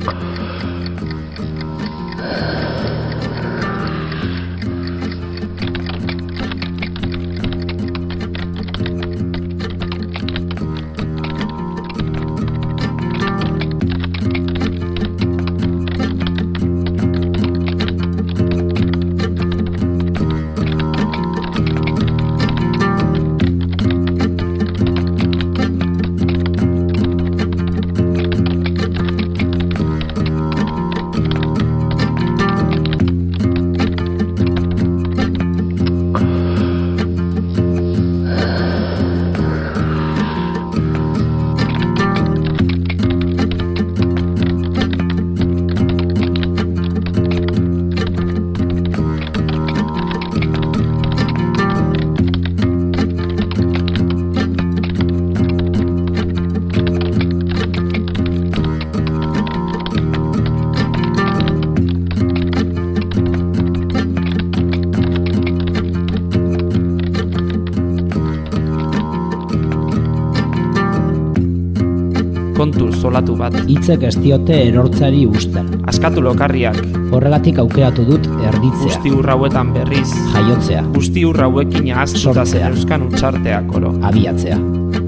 kontu zolatu bat. Hitzek ez diote erortzari usten. Askatu lokarriak. Horregatik aukeratu dut erditzea. Guzti hauetan berriz. Jaiotzea. Guzti hauekin ahaztuta zeneuzkan untxarteak oro. Abiatzea.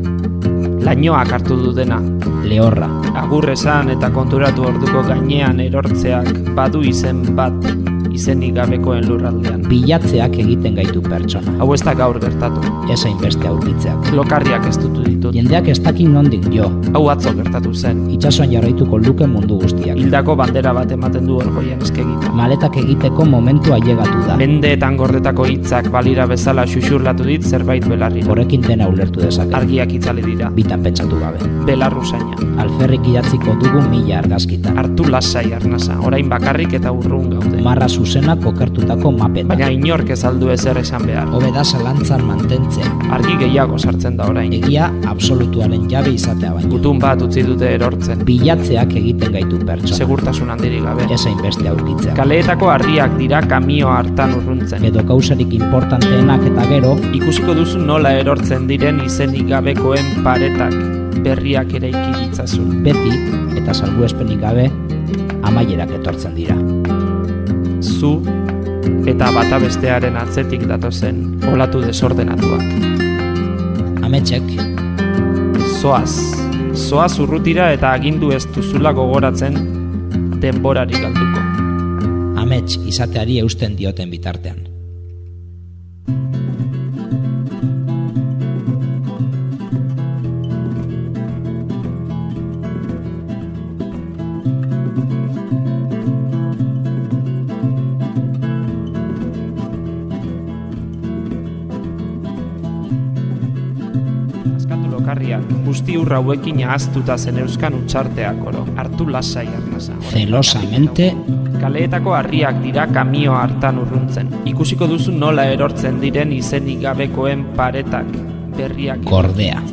Lainoak hartu du dena. Lehorra. Agur esan eta konturatu orduko gainean erortzeak badu izen bat. Izenik gabekoen lurraldean. Bilatzeak egiten gaitu pertsona. Hau ez da gaur gertatu. Esain beste aurkitzeak. Lokarriak ez dutu ditut. Jendeak ez dakin nondik jo. Hau atzo gertatu zen. Itsasoan jarraituko luke mundu guztiak. Hildako bandera bat ematen du orgoian eskegita. Maletak egiteko momentua ailegatu da. Mendeetan gordetako hitzak balira bezala xuxurlatu dit zerbait belarri. Horrekin dena ulertu dezake. Argiak itzali dira. Bitan pentsatu gabe. Belarruzaina. Alferrik idatziko dugu 1000 argazkitan. Hartu lasai arnasa, orain bakarrik eta urrun gaude. Marra zuzena kokertutako mapetan. Baina inork ez aldu ezer esan behar. Hobe da zalantzan mantentzea. Argi gehiago sartzen da orain. Egia absolutuaren jabe izatea baino. Gutun bat utzi dute erortzen. Bilatzeak egiten gaitu pertsona. Segurtasun handirik gabe. Esain beste aurkitzea. Kaleetako harriak dira kamio hartan urruntzen. Edo kausarik importanteenak eta gero. Ikusiko duzu nola erortzen diren izenik gabekoen paretak. Berriak eraiki ditzazun. Beti, eta salbuespenik gabe, amaierak etortzen dira. Zu eta bata bestearen atzetik datozen olatu desordenatuak. Ametsek. Zoaz urrutira eta agindu ez duzula gogoratzen denborari galduko. Amets izateari eusten dioten bitartean. Guzti hauekin ahaztuta zeneuzkan untxarteak oro. Hartu lasai arnasa. Zelosamente. Kaleetako harriak dira kamio hartan urruntzen. Ikusiko duzu nola erortzen diren izenik gabekoen paretak. Berriak. Gordea.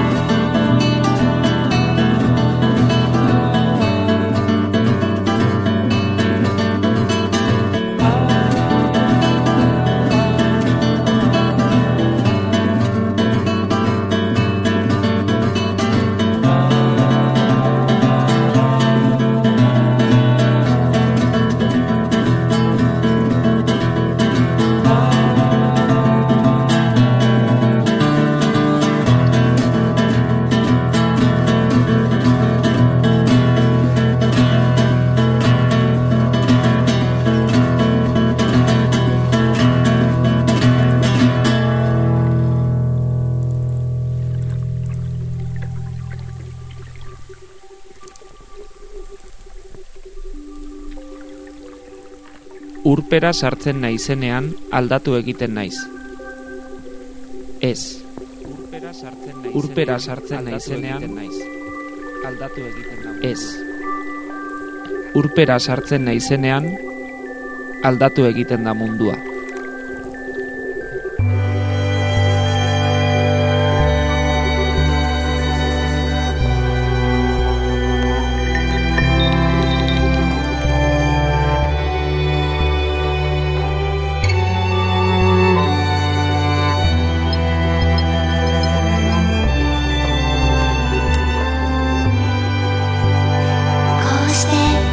Urpera sartzen naizenean aldatu egiten naiz. Ez. Urpera sartzen naizenean aldatu egiten naiz. Ez. Urpera sartzen naizenean aldatu egiten da mundua. して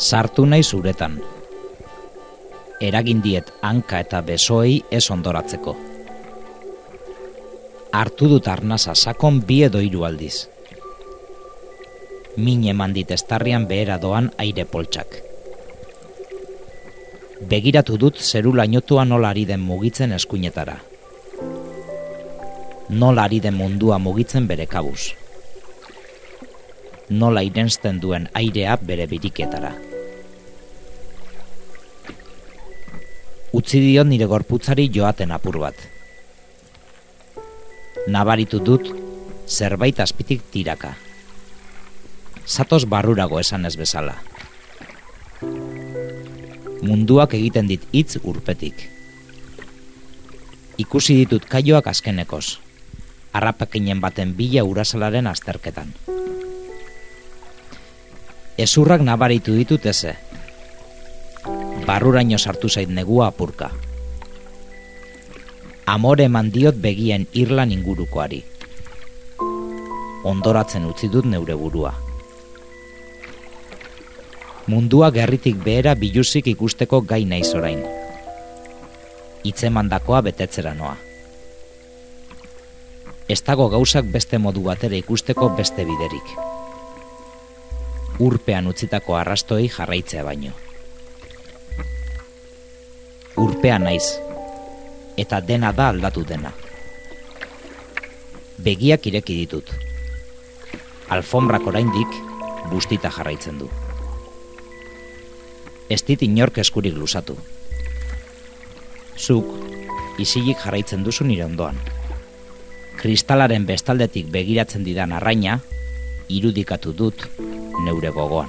Sartu nahi zuretan. Eragin diet hanka eta besoei ez ondoratzeko. Hartu dut arnasa sakon 2 edo 3 aldiz. Min eman dit estarrian behera doan aire poltsak. Begiratu dut zeru lainotua nola ari den mugitzen eskuinetara. Nola ari den mundua mugitzen bere kabuz. Nola irensten duen airea bere biriketara. Utzi diot nire gorputzari joaten apur bat. Nabaritu dut zerbait azpitik tiraka. Zatoz barrurago esan ez bezala. Munduak egiten dit hitz urpetik. Ikusi ditut kaioak azkenekoz, harrapakinen baten bila urasalaren azterketan. Ezurrak nabaritu ditut eze. Barruraino sartu zait negua apurka. Amore eman diot begien irlan ingurukoari. Ondoratzen utzi dut neure burua. Mundua gerritik behera biluzik ikusteko gai naiz orain. Hitzemandakoa betetzera noa. Ez dago gauzak beste modu batera ikusteko beste biderik. Urpean utzitako arrastoei jarraitzea baino. Urpean naiz, eta dena da aldatu dena. Begiak ireki ditut. Alfombrak oraindik bustita jarraitzen du. Ez dit inork eskurik luzatu. Zuk, isilik jarraitzen duzu nire ondoan. Kristalaren bestaldetik begiratzen didan arraina, irudikatu dut neure gogoan.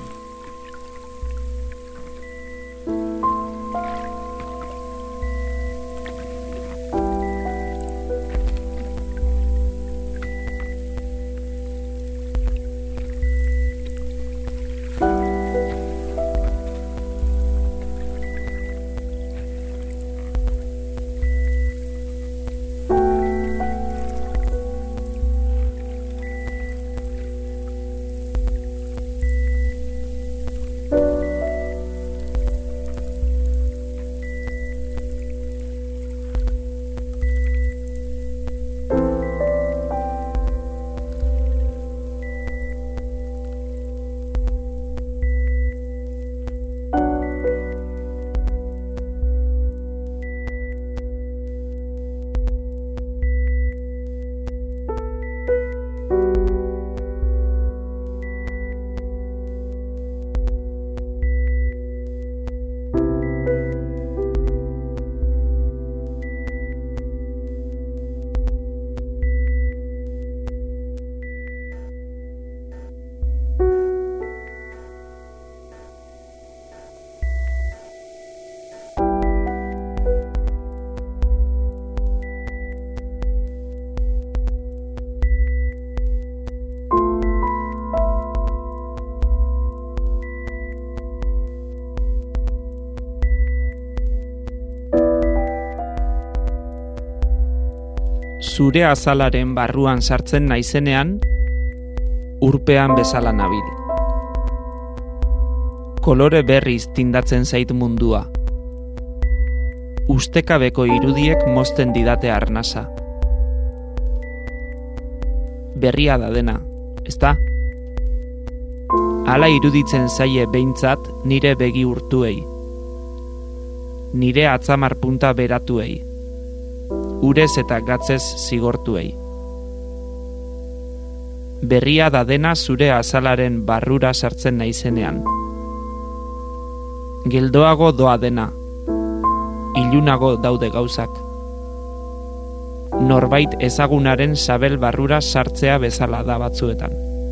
Zure azalaren barruan sartzen naizenean, urpean bezala nabil. Kolore berriz tindatzen zait mundua. Ustekabeko irudiek mozten didate arnasa. Berria da dena, ezta? Hala iruditzen zaie behintzat nire begi urtuei. Nire atzamar punta beratuei. Urez eta gatzez zigortuei. Berria da dena zure azalaren barrura sartzen naizenean. Geldoago doa dena. Ilunago daude gauzak. Norbait ezagunaren sabel barrura sartzea bezala da batzuetan.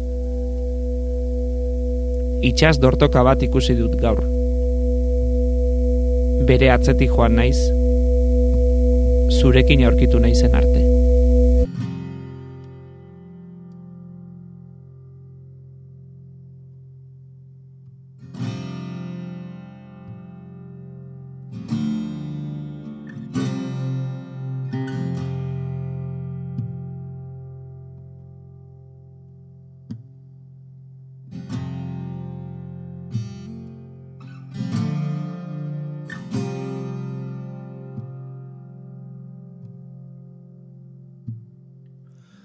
Itsas dortoka bat ikusi dut gaur. Bere atzetik joan naiz, zurekin aurkitu naizen arte.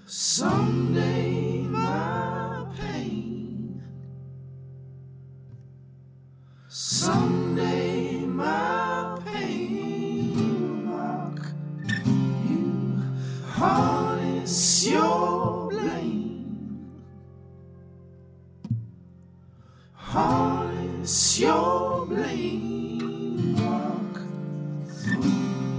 Someday my pain, someday my pain will mock you, harness your blame, harness your blame, walk through.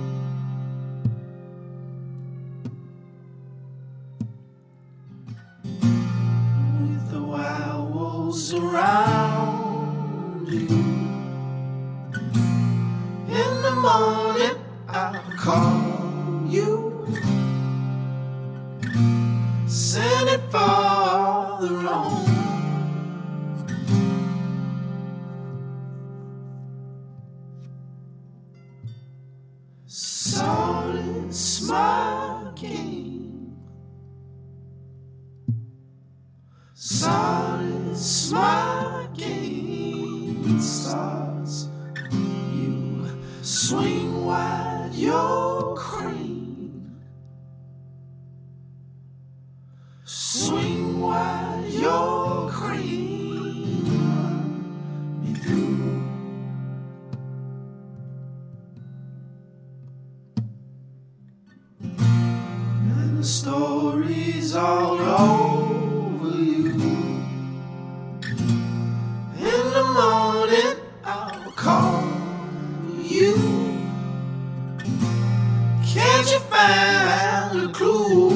Around you. In the morning I'll call you, send it farther on. Solace my game, solace my game starts. You swing wide your crane, swing wide your crane, run me through. And the stories all over you. In the morning I'll call you. Can't you find a clue?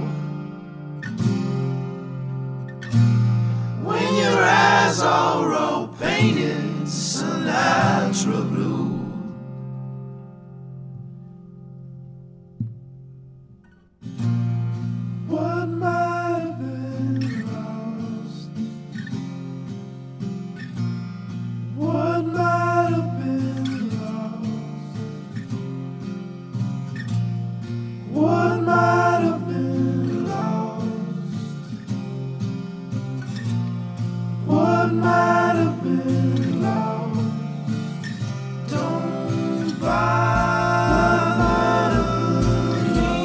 When your eyes are all painted Sinatra blue. What might have been lost, what might have been lost, what might have been lost, what might have been lost. Don't bother me,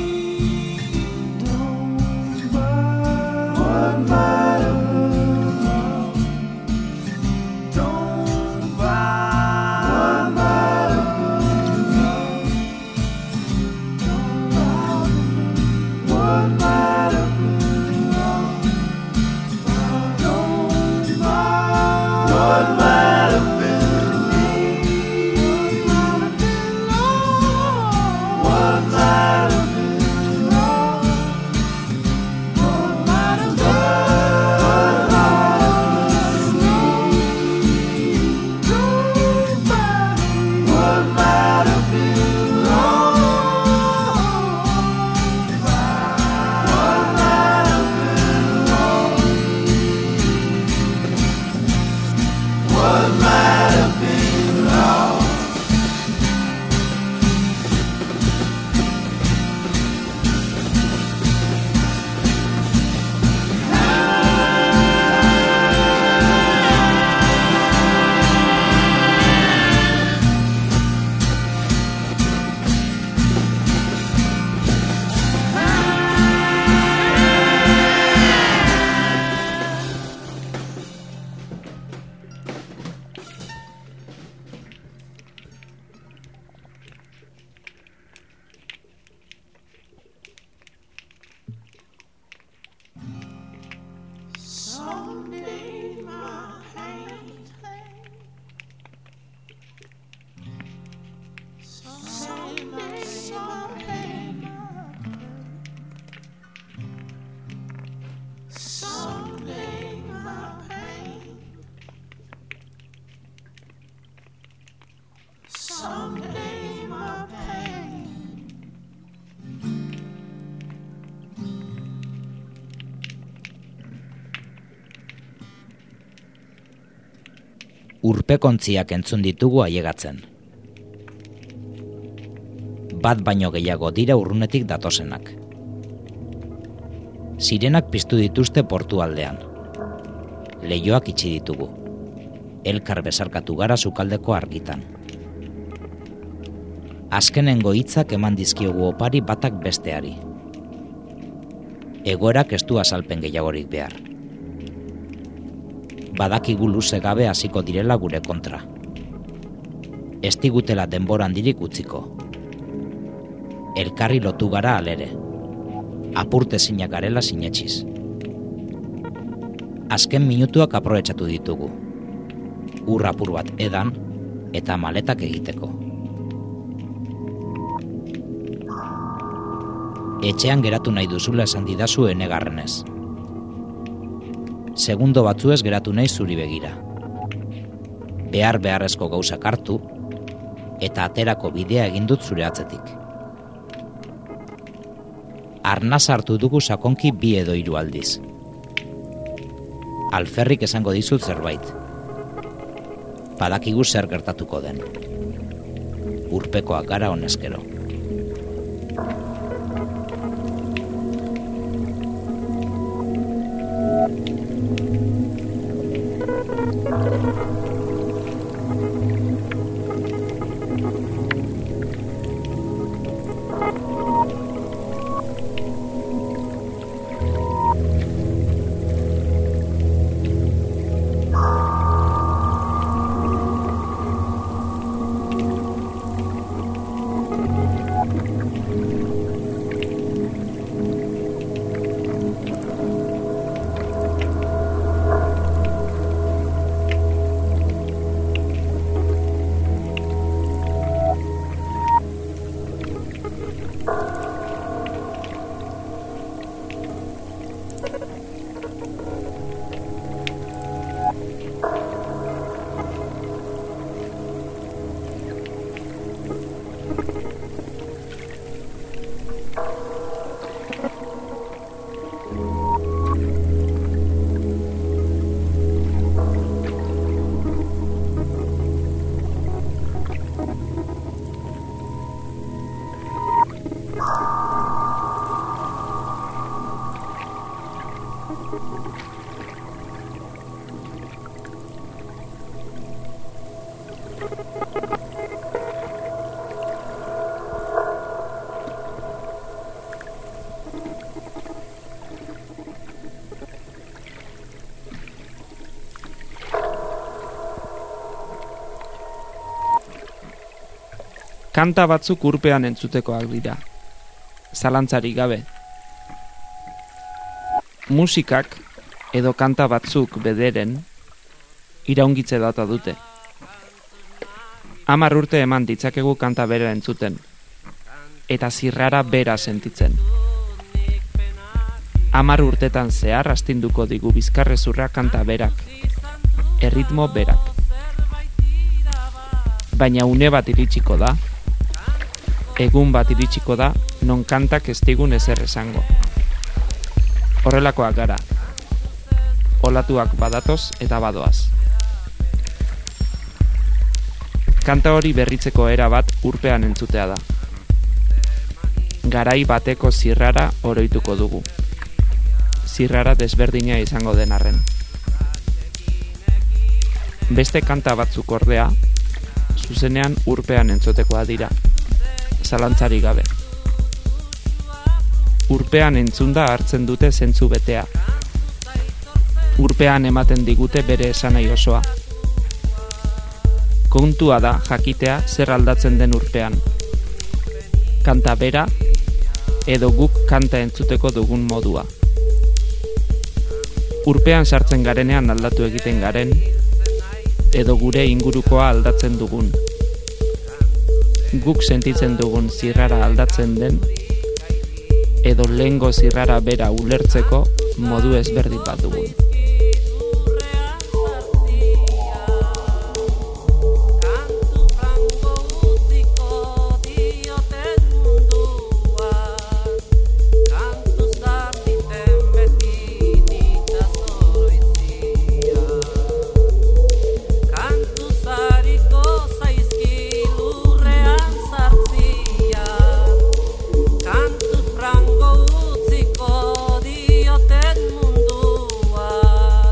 don't bother. What might have been lost. Don't bother. What might have been lost. Don't bother. What might have been lost. What might have been lost. What might have been what might have been lost. What might have been lost. What might have been lost. Someday my hand, someday my hand, someday my pain, someday my pain. Urpekontziak entzun ditugu ailegatzen. Bat baino gehiago dira urrunetik datozenak. Sirenak piztu dituzte portu aldean. Leihoak itxi ditugu. Elkar besarkatu gara sukaldeko argitan. Azkenengo hitzak eman dizkiogu opari batak besteari. Egoerak ez du azalpen gehiagorik behar. Badakigu luze gabe hasiko direla gure kontra. Ez digutela denbora handirik utziko. Elkarri lotu gara alere. Apurtezinak garela sinetsiz. Azken minutuak aprobetxatu ditugu. Ur apur bat edan eta maletak egiteko. Etxean geratu nahi duzula esan didazu enegarrenez. Segundo batzuez geratu nahi zuri begira. Beharrezko gauzak hartu eta aterako bidea egin dut zure atzetik. Arnaz hartu dugu sakonki 2 edo 3 aldiz. Alferrik esango dizut zerbait. Badakigu zer gertatuko den. Urpekoak gara honezkero. Kanta batzuk urpean entzutekoak dira. Zalantzarik gabe. Musikak edo kanta batzuk bederen iraungitze data dute. 10 urte eman ditzakegu kanta bera entzuten, eta zirrara bera sentitzen. 10 urtetan zehar astinduko digu bizkarrezurra kanta berak, erritmo berak. Baina une bat iritsiko da, egun bat iritsiko da, non kantak ez digun ezer esango. Horrelakoak gara. Olatuak badatoz eta badoaz. Kanta hori berritzeko era bat urpean entzutea da. Garai bateko zirrara oroituko dugu. Zirrara desberdina izango den arren. Beste kanta batzuk ordea, zuzenean urpean entzutekoa dira. Zalantzarik gabe. Urpean entzunda hartzen dute zentzu betea. Urpean ematen digute bere esanai osoa. Kontua da jakitea zer aldatzen den urpean. Kanta bera edo guk kanta entzuteko dugun modua. Urpean sartzen garenean aldatu egiten garen edo gure ingurukoa aldatzen dugun. Guk sentitzen dugun zirrara aldatzen den edo lehengo zirrara bera ulertzeko modu ezberdin bat dugun. Frango utziko dioten mundua.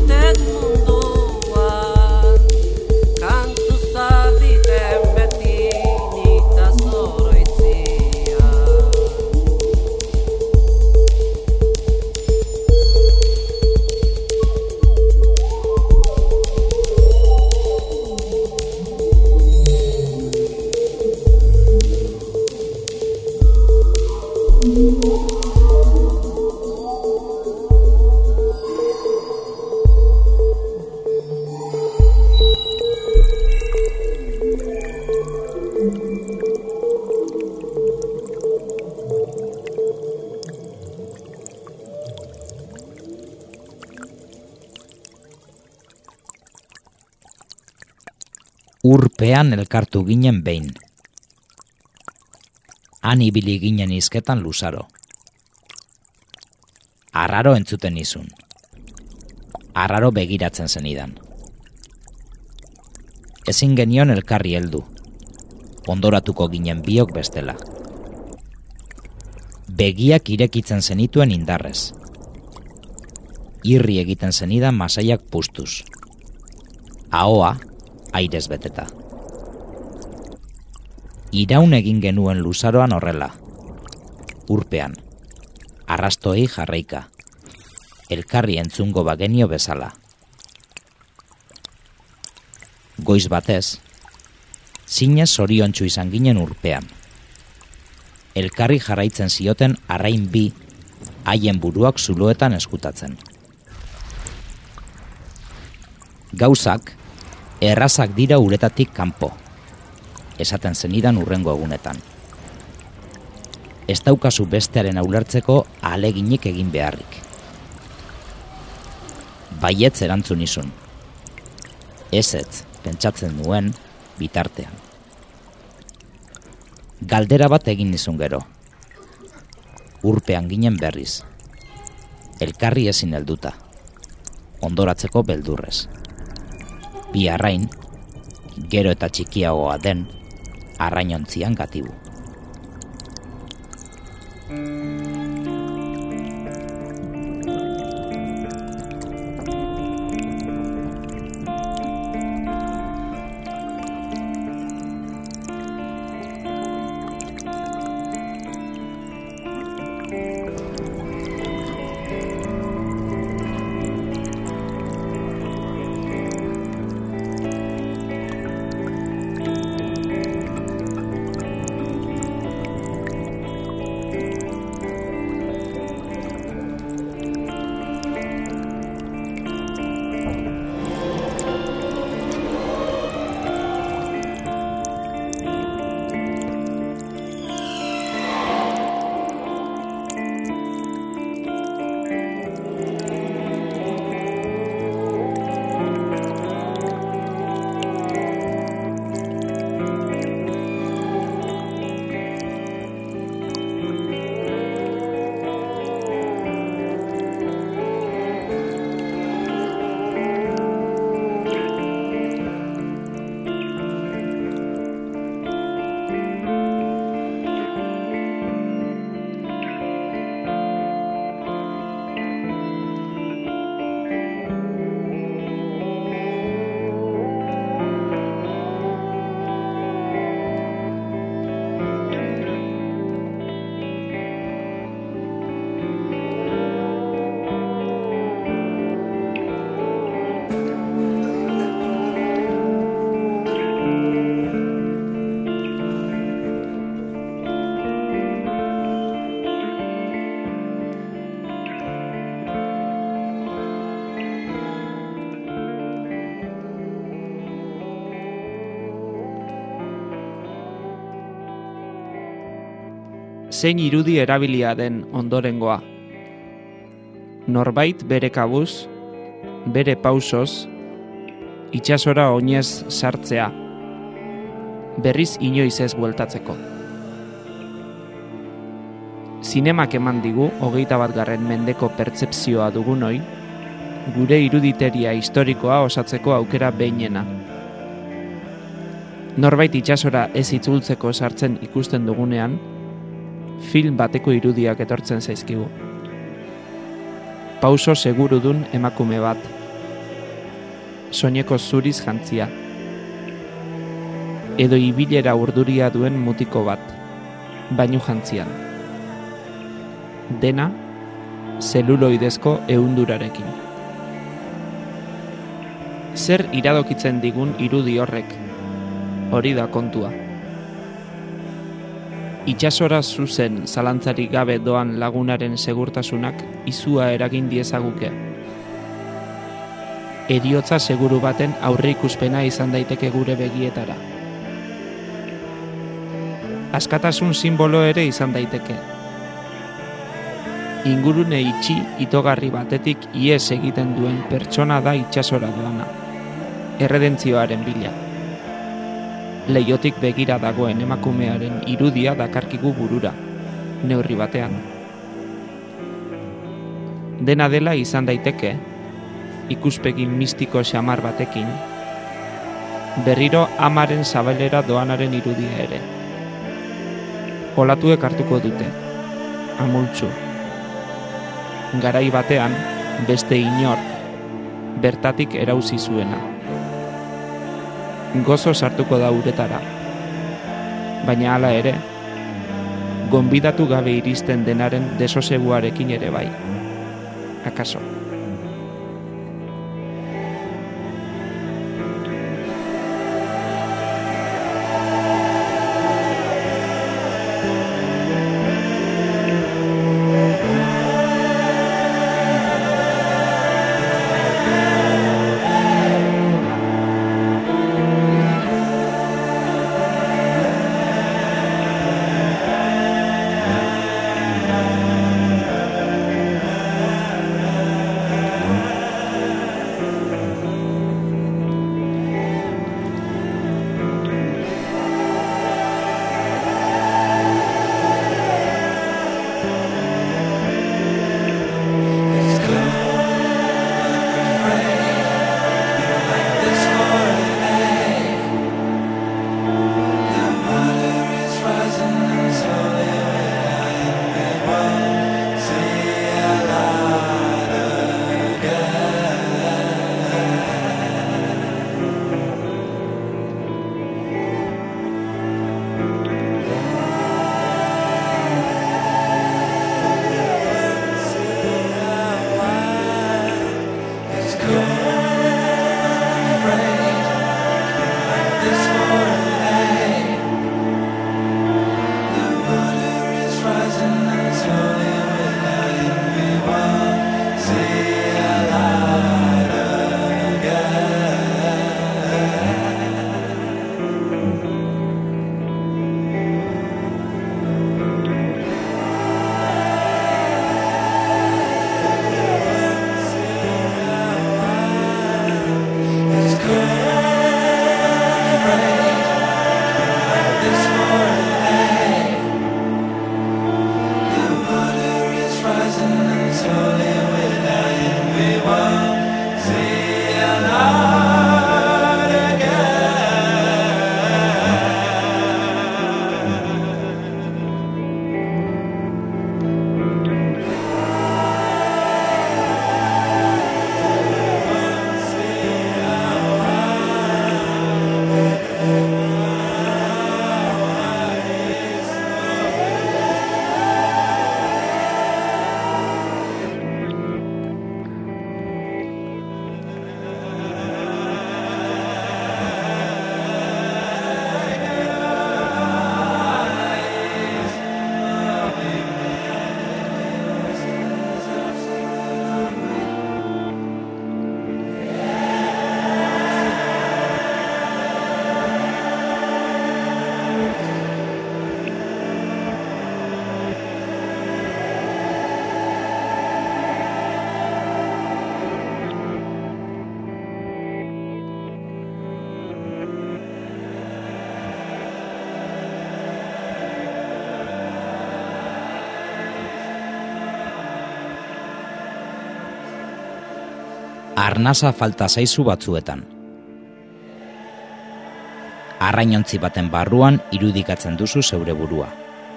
Ustedes munduan kantu zaditen beti nita zoroitzia. Urpean elkartu ginen behin. Han ibili ginen hizketan luzaro. Arraro entzuten izun. Arraro begiratzen zenidan. Ezin genion elkarri heldu. Ondoratuko ginen biok bestela. Begiak irekitzen zenituen indarrez. Irri egiten zenidan masaiak puztuz. Ahoa airez beteta. Iraun egin genuen luzaroan horrela. Urpean. Arrastoi jarraika. Elkarri entzungo bagenio bezala. Goiz batez, zinez zoriontsu izan ginen urpean. Elkarri jarraitzen zioten arrain bi, haien buruak zuloetan eskutatzen. Gauzak, errazak dira uretatik kanpo, esaten zenidan hurrengo egunetan. Ez daukazu bestearen ulertzeko ahaleginik egin beharrik. Baietz erantzun izun. Ezetz, pentsatzen nuen, bitartean. Galdera bat egin nizun gero. Urpean ginen berriz. Elkarri ezin helduta. Ondoratzeko beldurrez. Bi arrain, gero eta txikiagoa den, arrainontzian gatibu. Zein irudi erabilia den ondorengoa. Norbait bere kabuz, bere pausoz, itsasora oinez sartzea, berriz inoiz ez bueltatzeko. Zinemak eman digu 21. mendeko pertzepzioa dugunoi, gure iruditeria historikoa osatzeko aukera behinena. Norbait itsasora ez itzultzeko sartzen ikusten dugunean, film bateko irudiak etortzen zaizkigu. Pauso segurudun emakume bat, soineko zuriz jantzia. Edo ibilera urduria duen mutiko bat, bainu jantzian. Dena, zeluloidezko ehundurarekin. Zer iradokitzen digun irudi horrek, hori da kontua. Itsasora zuzen zalantzarik gabe doan lagunaren segurtasunak izua eragin diezaguke. Heriotza seguru baten aurreikuspena izan daiteke gure begietara. Askatasun sinbolo ere izan daiteke. Ingurune itxi itogarri batetik ihes egiten duen pertsona da itsasora doana, erredentzioaren bila. Leiotik begira dagoen emakumearen irudia dakarkigu burura, neurri batean. Dena dela izan daiteke, ikuspegi mistiko xamar batekin, berriro amaren zabalera doanaren irudia ere. Olatuek hartuko dute, amultzu. Garai batean, beste inork, bertatik erauzi zuena. Gozo sartuko da uretara, baina hala ere, gonbidatu gabe iristen denaren desoseguarekin ere bai. Akaso? Arnasa falta zaizu batzuetan. Arrainontzi baten barruan irudikatzen duzu zeure burua.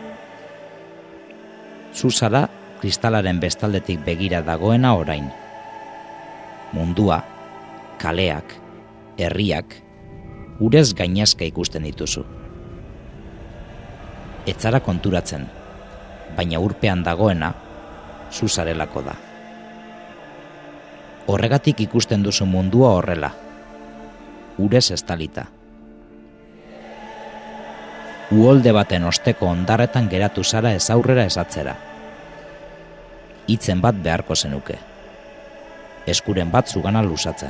Zu zara kristalaren bestaldetik begira dagoena orain. Mundua, kaleak, herriak, urez gainazka ikusten dituzu. Ez zara konturatzen, baina urpean dagoena, zu zarelako da. Horregatik ikusten duzu mundua horrela, urez estalita. Uholde baten osteko ondarretan geratu zara ez aurrera ez atzera. Hitzen bat beharko zenuke. Eskuren bat zugana luzatzen.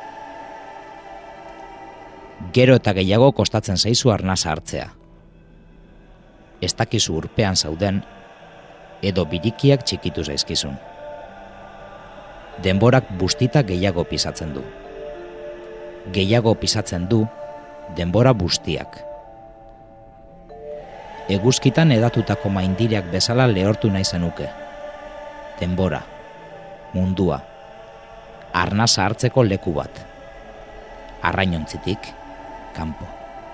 Gero eta gehiago kostatzen zaizu arnasa hartzea. Ez dakizu urpean zauden, edo birikiak txikitu zaizkizun. Denborak bustita gehiago pisatzen du. Gehiago pisatzen du denbora bustiak. Eguzkitan edatutako maindireak bezala lehortu nahi zenuke. Denbora, mundua, arnasa hartzeko leku bat. Arrainontzitik, kanpo.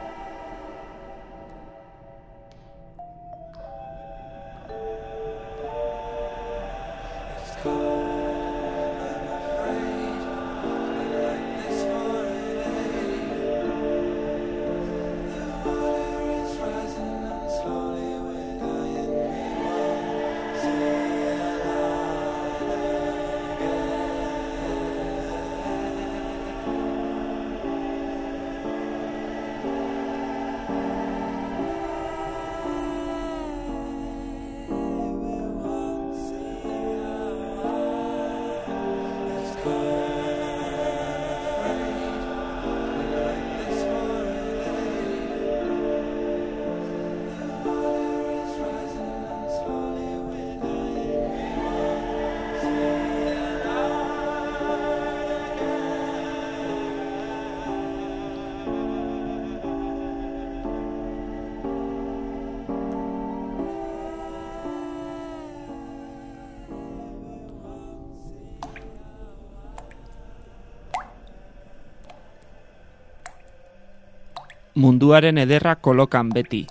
Munduaren ederra kolokan beti.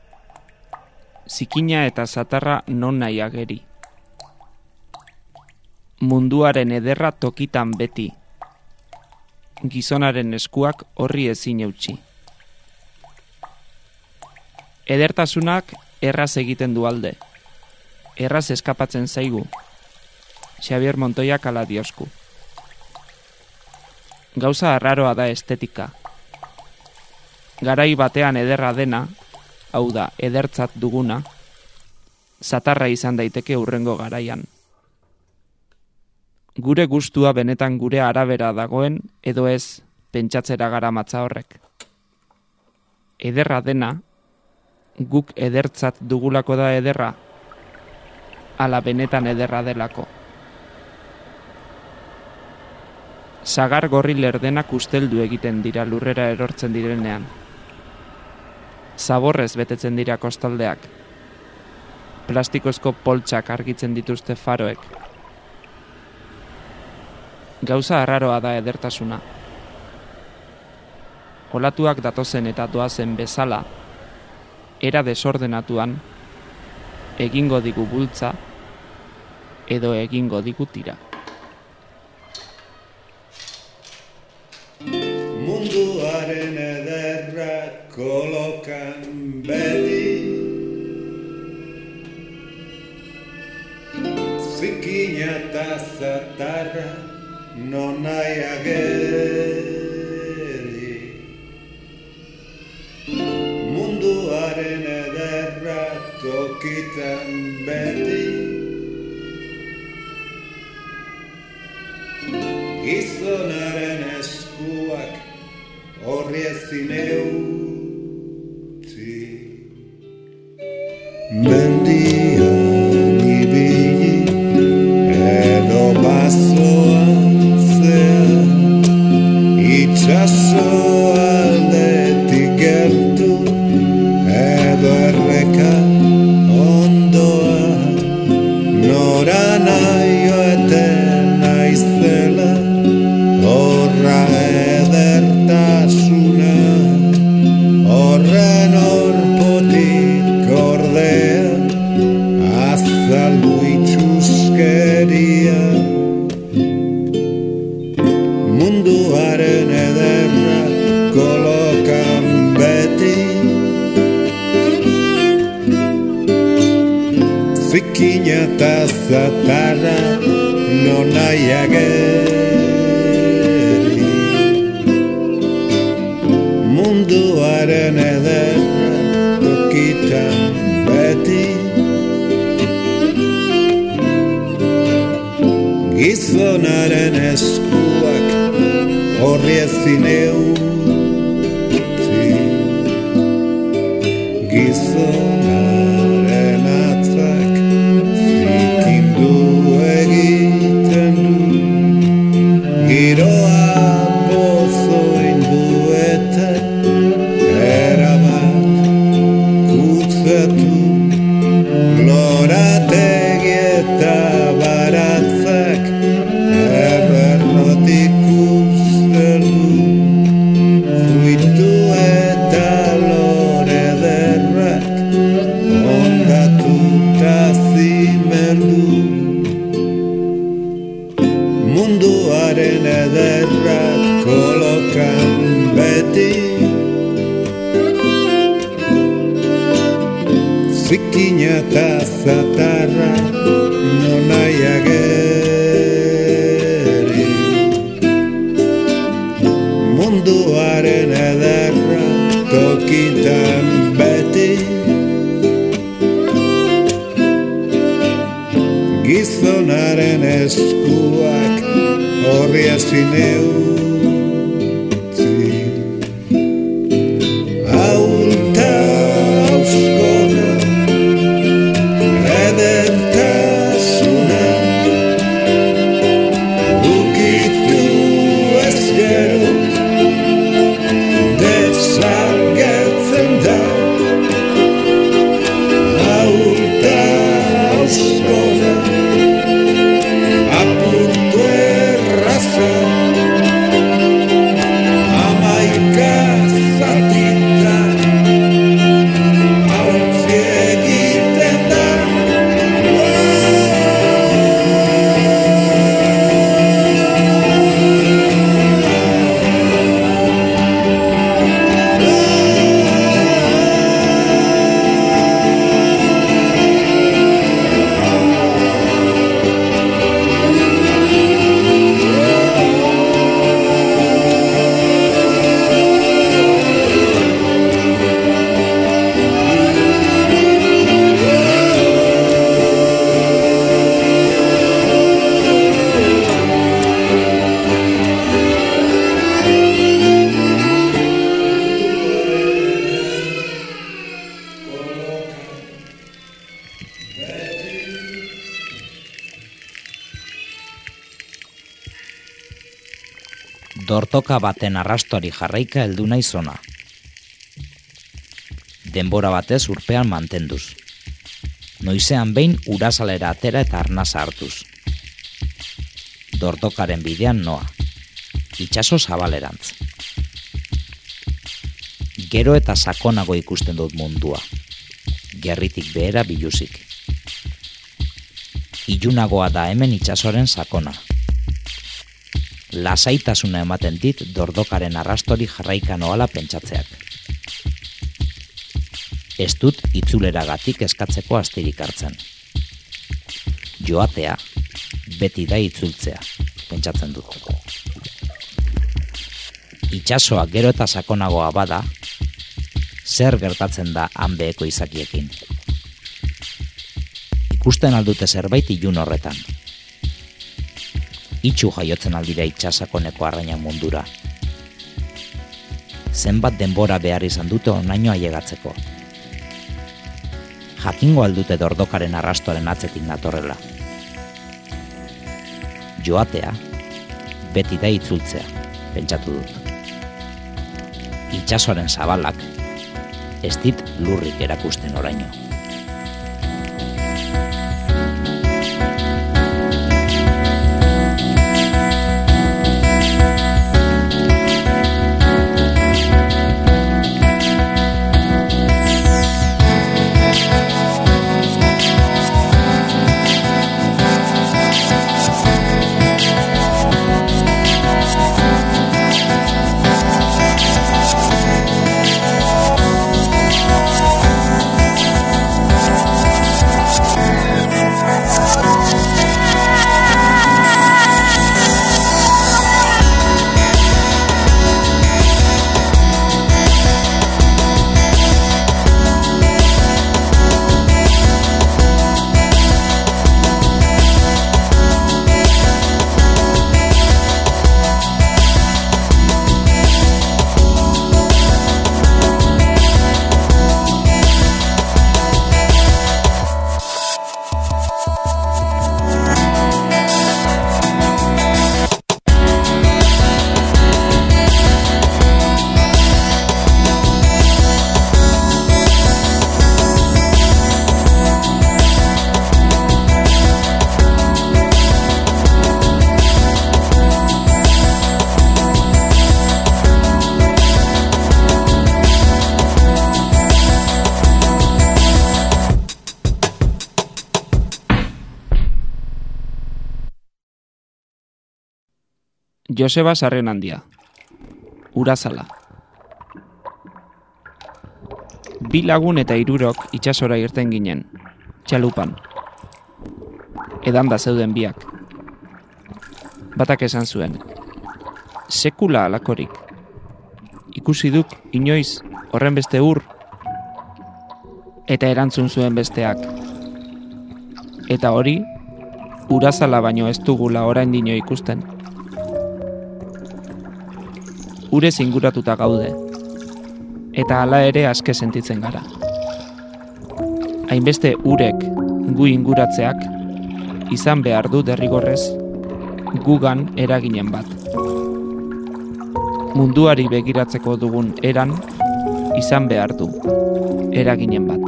Zikina eta zatarra non nahi ageri. Munduaren ederra tokitan beti. Gizonaren eskuak horri ezin eutsi. Edertasunak erraz egiten du alde. Erraz eskapatzen zaigu. Xabier Montoiak ala diosku. Gauza arraroa da estetika. Garai batean ederra dena, hau da, edertzat duguna, zatarra izan daiteke hurrengo garaian. Gure gustua benetan gure arabera dagoen, edo ez pentsatzera garamatza horrek. Ederra dena, guk edertzat dugulako da ederra, ala benetan ederra delako. Sagar gorri lerdenak usteldu egiten dira lurrera erortzen direnean. Zaborrez betetzen dira kostaldeak. Plastikozko poltsak argitzen dituzte faroek. Gauza arraroa da edertasuna. Olatuak datozen eta doazen bezala, era desordenatuan, egingo digu bultza, edo egingo digu tira. Munduaren ederra kolokan beti, zikina eta zatarra non nahi ageri. Munduaren ederra tokitan beti, gizonaren eskuak horri ezin eutsi. Mendian ibili edo basoan zea, itxaso aldetik gertu edo erreka ondoa, nora nahi joeten naizela horra edertasuna Zikina eta zatarra nonai ageri, munduaren ederra tokitan beti, gizonaren eskuak horri ezin eutzi, gizonaren atzak zikindu egiten du, giroa pozoindu eta erabat kutzatu, lorategi eta baratzak errotik uzterdu, fruitu eta lore derrak ondatuta zimerdu, munduaren ederrak kolokan beti, zikina eta zatarra nonai ageri, munduaren ederra tokitan beti, gizonaren eskuak horri ezin eutzi, aulta auskora edertasuna, ukitu ez gero desagertzen da, aulta auskora apurtu erraza, amaika zatitan hautzi egiten da. Dortoka baten arrastoari jarraika heldu naiz hona. Denbora batez urpean mantenduz. Noizean behin urasalera atera eta arnasa hartuz. Dortokaren bidean noa. Itsaso zabalerantz. Gero eta sakonago ikusten dut mundua. Gerritik behera biluzik. Ilunagoa da hemen itsasoren sakona. Lasaitasuna ematen dit Dordokaren arrastori jarraika noala pentsatzeak. Ez dut itzuleragatik eskatzeko astirik hartzen. Joatea, beti da itzultzea, pentsatzen dut. Itsasoa gero eta sakonagoa bada, zer gertatzen da hanbeheko izakiekin. Ikusten aldute zerbait ilun horretan. Itxu jaiotzen aldira itsasakoneko arraina mundura. Zenbat denbora behar izan dute onaino ailegatzeko. Jakingo aldute Dordokaren arrastoaren atzetik natorrela. Joatea, beti da itzultzea, pentsatu dut. Itsasoaren zabalak, ez dit lurrik erakusten oraino. Joseba Sarrenandia. Urazala. 2 lagun eta 3 itsasora irten ginen, txalupan. Edanda zeuden biak. Batak esan zuen, sekula alakorik. Ikusi duk inoiz horren beste ur? Eta erantzun zuen besteak. Eta hori, urazala baino ez dugula oraindino ikusten. Urez inguratuta gaude, eta hala ere aske sentitzen gara. Hainbeste urek gu inguratzeak, izan behar du derrigorrez, gugan eraginen bat. Munduari begiratzeko dugun eran, izan behar du eraginen bat.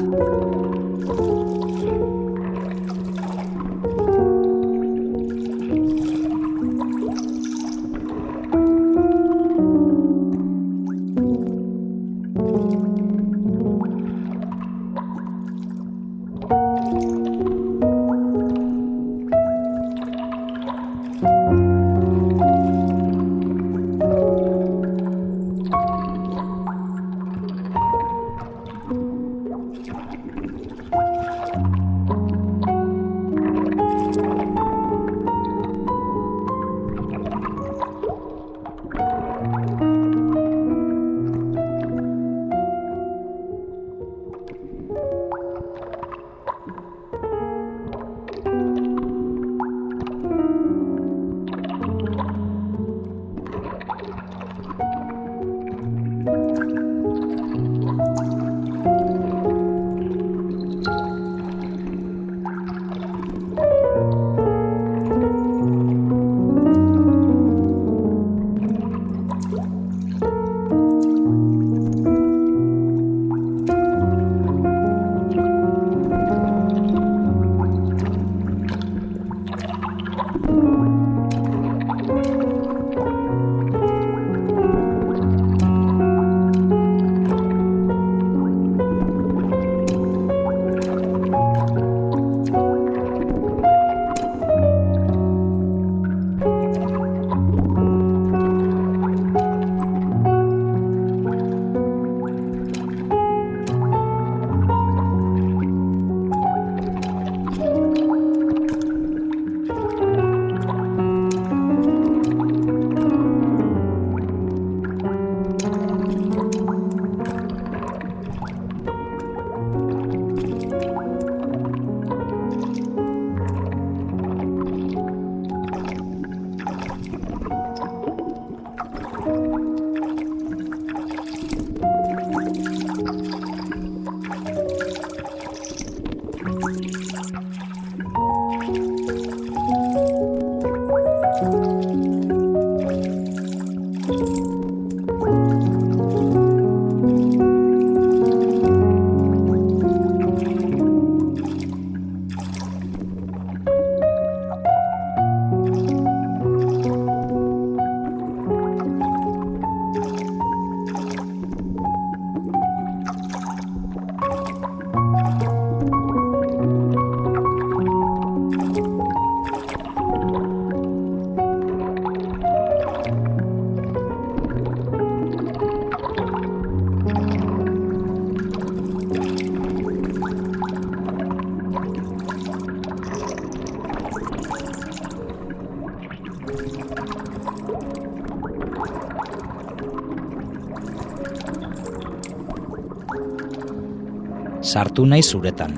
Sartu nahi zuretan.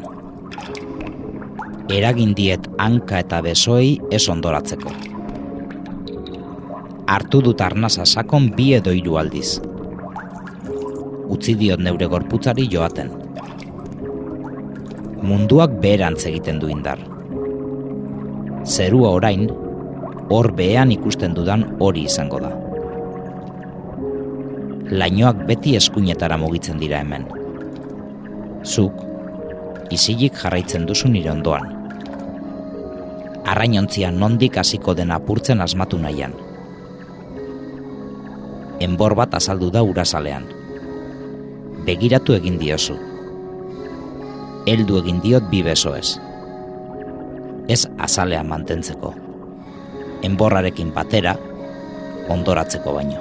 Eragin diet hanka eta besoei ez ondoratzeko. Hartu dut arnasa sakon 2 edo 3 aldiz. Utzi diot neure gorputzari joaten. Munduak beherantz egiten du indar. Zerua orain, hor behean ikusten dudan hori izango da. Lainoak beti eskuinetara mugitzen dira hemen. Zuk, isilik jarraitzen duzu nire ondoan. Arrainontzia nondik hasiko den apurtzen asmatu nahian. Enbor bat azaldu da urazalean. Begiratu egin diozu. Heldu egin diot 2 besoez. Ez azalean mantentzeko. Enborrarekin batera, ondoratzeko baino.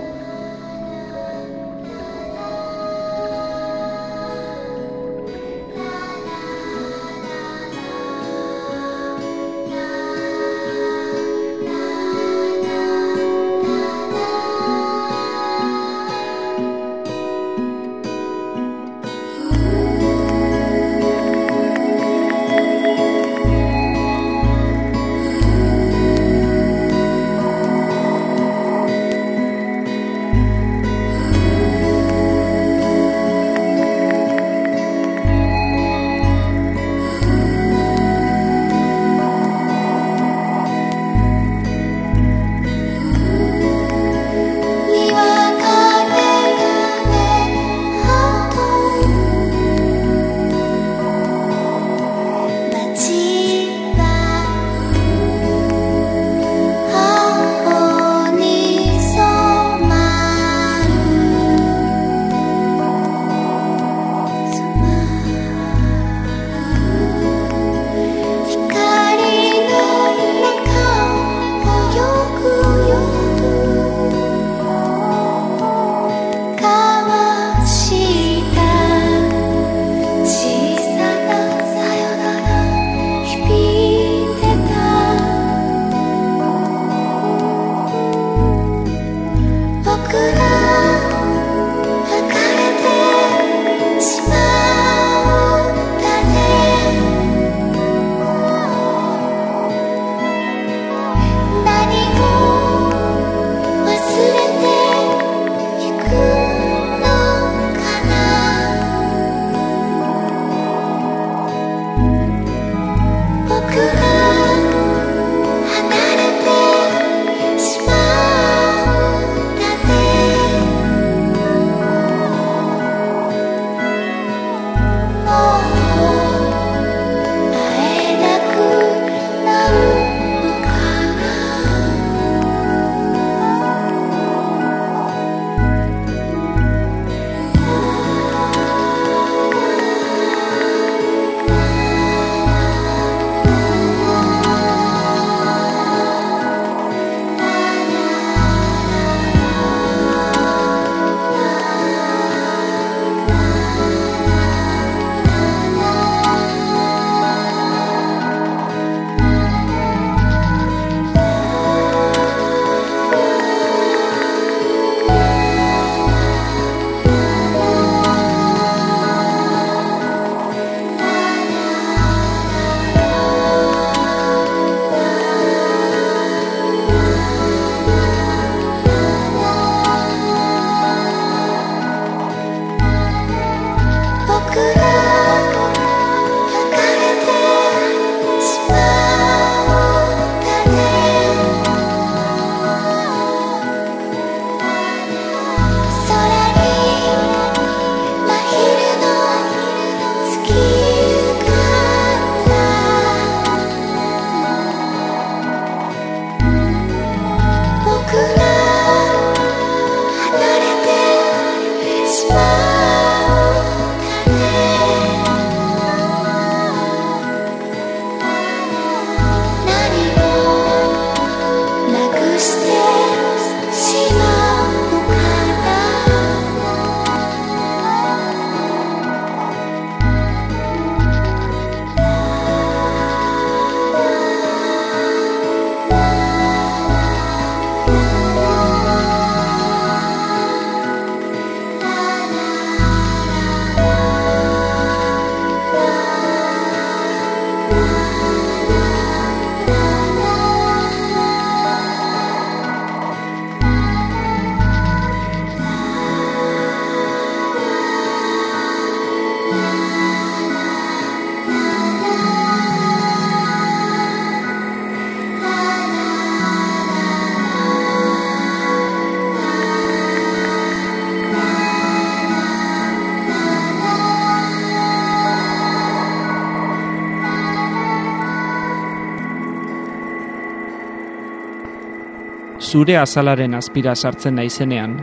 zure azalaren azpira sartzen naizenean,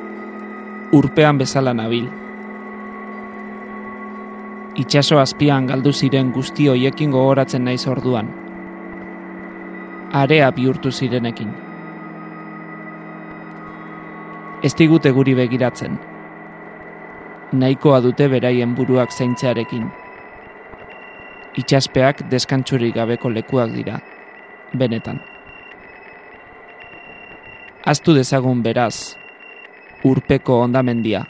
urpean bezala nabil. Itsaso azpian galdu ziren guzti hoiekin gogoratzen naiz orduan. Area bihurtu zirenekin. Ez digute guri begiratzen. Nahikoa dute beraien buruak zaintzearekin. Itsaspeak deskantsurik gabeko lekuak dira, benetan. Ahaztu dezagun beraz, urpeko hondamendia.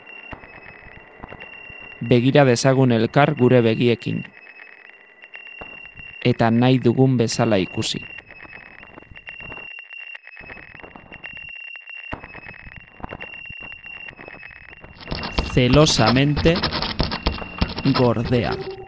Begira dezagun elkar gure begiekin. Eta nahi dugun bezala ikusi. Celosamente Gordea.